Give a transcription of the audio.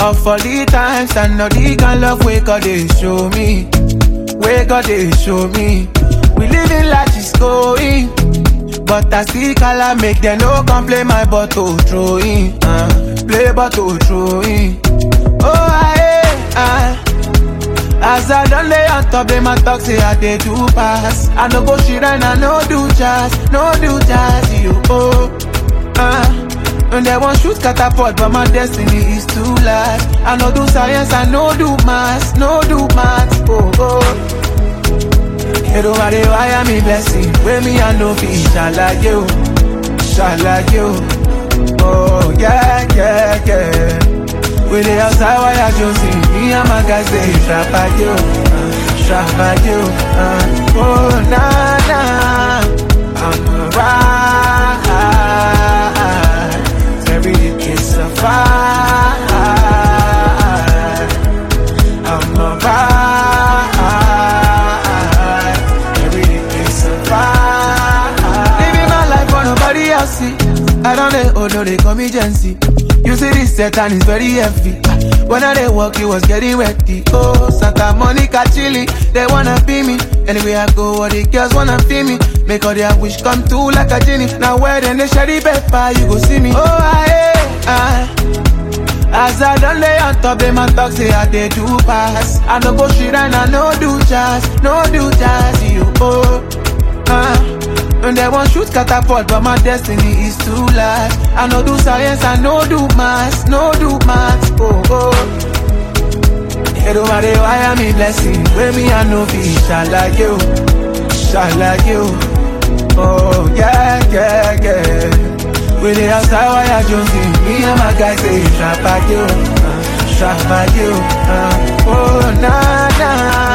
But for the times and not the kind love we God they show me. Where God they show me. We living like it's going. But I still color make them no complain my bottle throwing. Play bottle throwing. Oh I as I done lay on top, they my talk say I they do pass. I no go shit and I no do jazz, you and they want shoot catapult, but my destiny is too last. I no do science, I no do maths, Hero are the wire me blessing. Where me I know be shall like you. Oh yeah. With the outside wire Josie, me and my guys they trap at you. Oh nah, I'm alright. Every day it's a fight. I'm alright. Every day it's a fight. Living my life for nobody else see. I don't know, oh no, they call me Jency. You see this set and it's very heavy. When I they walk, it was getting wetty. Oh, Santa Monica chilly, they wanna be me. Anyway I go, all the girls wanna feel me. Make all their wish come true like a genie. Now where then they shady paper, you go see me. Oh, I as I done lay on top, they my talk say I they do pass. I no go shit and I no do jazz, you and they want shoot catapult, but my destiny is too last. I no do science, I no do maths, Hero are the wire me blessing. Where me I know be shall like you. Oh yeah. With the outside wire Josie, me and my guys say trap at you. Oh nah.